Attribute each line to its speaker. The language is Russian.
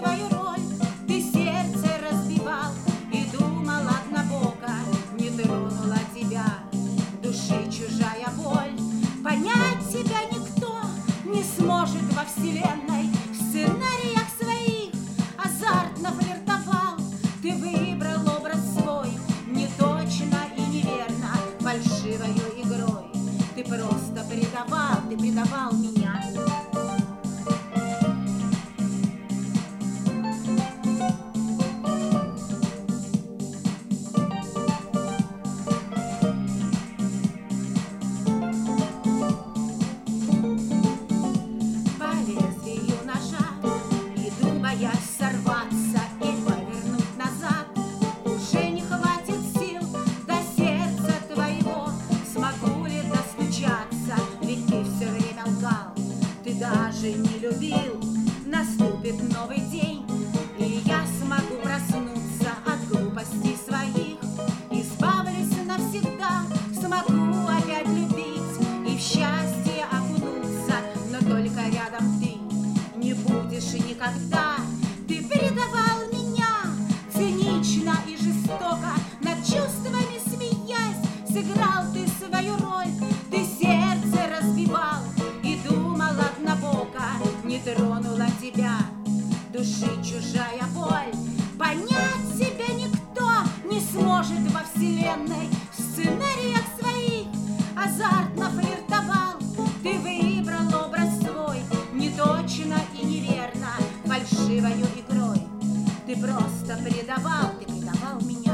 Speaker 1: свою роль, ты сердце разбивал и думал однобоко, не тронула тебя души чужая боль. Понять тебя никто не сможет во вселенной, в сценариях своих азартно флиртовал. Ты выбрал образ свой неточно и неверно, фальшивою игрой. Ты просто предавал меня. Даже не любил, наступит новый день, и я смогу проснуться от глупостей своих, избавлюсь навсегда, смогу опять любить и в счастье окунуться, но только рядом ты не будешь и никогда. Ты предавал меня цинично и жестоко, над чувствами смеясь, сыграл ты свою роль, ты сердце разбивал и думал однобоко, не тронула тебя души чужая боль. Понять себя никто не сможет во вселенной, в сценариях своих азартно флиртовал. Ты выбрал образ свой неточно и неверно, фальшивою игрой. Ты просто предавал меня.